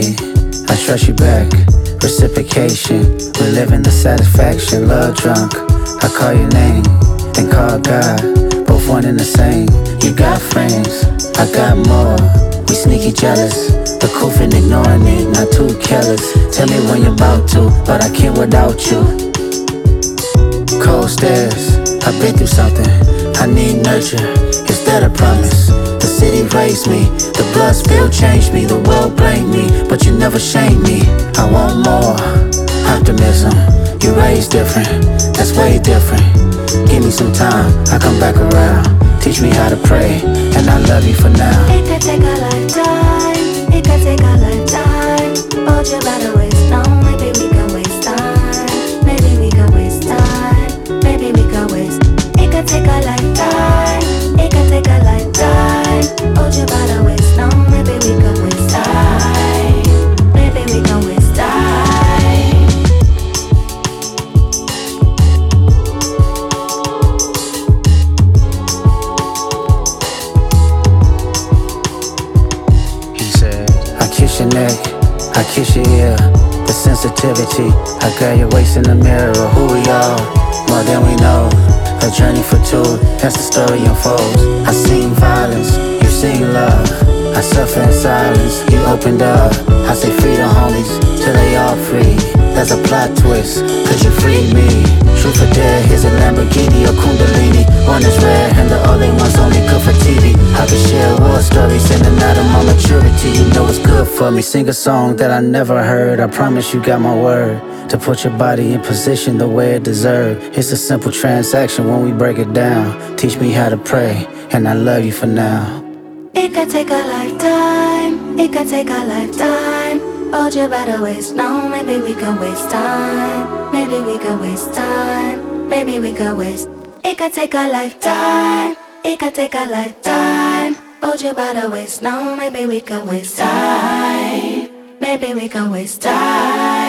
me, I trust you back. Reciprocation, we live in the satisfaction. Love drunk, I call your name, then call God, both one and the same. You got friends, I got more. We sneaky jealous, but cool for ignoring it, not too careless. Tell me when you're about to, but I can't without you. Cold stairs, I've been through something, I need nurture, is that a promise? The city raised me, the blood spill changed me. The world blamed me, but you never shamed me. I want more optimism, you raised different, that's way different. Give me some time, I come back around. Teach me how to pray, and I love you for now. It could take a lifetime, it could take a lifetime. Hold you by the waist, no, maybe we can waste time. Maybe we can waste time, maybe we can waste. It could take a lifetime, it could take a lifetime. Hold you by the waist, no, maybe we can waste time. Maybe we can waste time. Kiss your neck, I kiss your ear. The sensitivity, I got your waist in the mirror. Who we are, more than we know. A journey for two, as the story unfolds. I seen violence, you seen love. I suffer in silence, you opened up. I say freedom, homies, till they all free. There's a plot twist, cause you freed me. Truth or dare, here's a Lamborghini or Kundalini. One is rare, and the other one's only good for TV. I can share war stories in and out of my maturity. You know it's good for me. Sing a song that I never heard. I promise you got my word. To put your body in position the way it deserves. It's a simple transaction when we break it down. Teach me how to pray, and I love you for now. It could take a lifetime, it could take a lifetime. Hold you by the waist, no, maybe we can waste time. Maybe we can waste time, maybe we can waste. It could take a lifetime, it could take a lifetime. Hold you by the waist, no, maybe we can waste time. Maybe we can waste time.